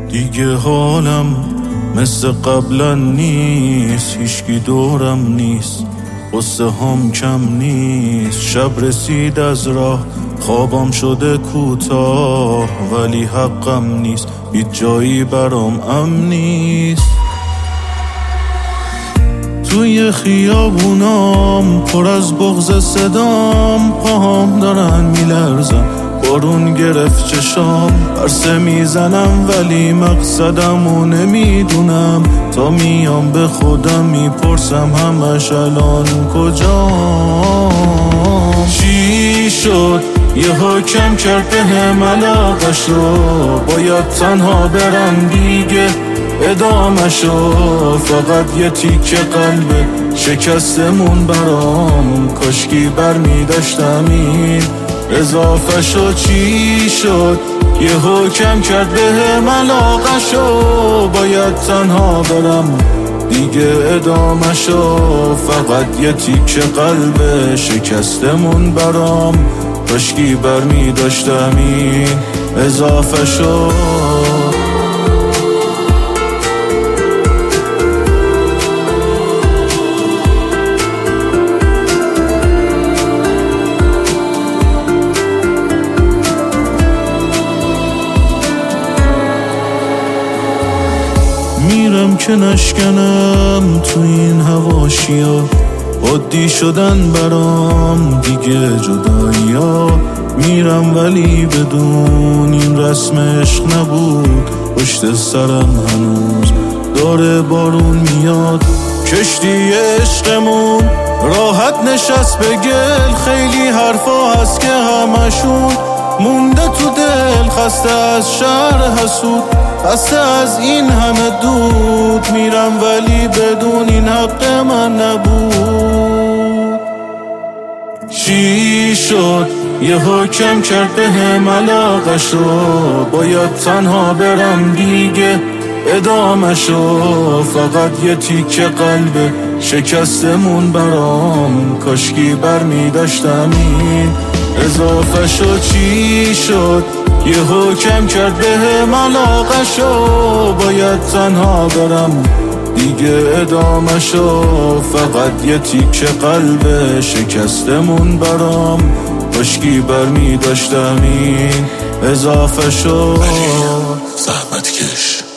دیگه حالم مثل قبلا نیست، هیچکی دورم نیست، قصه هم کم نیست. شب رسید از راه، خوابم شده کوتاه، ولی حقم نیست، هیچ جایی برام امن نیست. توی خیابونام پر از بغض صدام، پاهام دارن میلرزن، بارون گرفت چشام. عرصه میزنم ولی مقصدمو نمیدونم، تا میام به خودم میپرسم همش الان کجام. چی شد یهو کم کرد بهم علاقه‌شو، باید تنها برم دیگه ادامه‌شو. فقط یه تیکه قلب شکستمون برام، کاشکی برمی‌داشتم این اضافه شد. چی شد یهو کم کرد بهم علاقه‌شو، باید تنها برم دیگه ادامه شو. فقط یه تیکه قلب شکستمون برام، کاشکی برمی‌داشتم این اضافه شد. میرم که نشکنم تو این حواشیا، عادی شدن برام دیگه جدایی‌ها. میرم ولی بدون این رسم عشق نبود، پشت سرم هنوز داره بارون میاد. کشتی عشقمون راحت نشست به گل، خیلی حرفا هست که همشون مونده تو دل. خسته از شهر حسود، خسته از این همه دود، میرم ولی بدون این حق من نبود. چی شد یهو کم کرد بهم علاقه‌شو، باید تنها برم دیگه ادامه شو. فقط یه تیکه قلب شکستمون برام، کاشکی برمی‌داشتم این اضافه شد. چی شد یهو کم کرد بهم علاقه‌شو، باید تنها برم دیگه ادامه شو. فقط یه تیکه قلب شکستمون برام، کاشکی برمی‌داشتم این اضافه شد. زحمت کش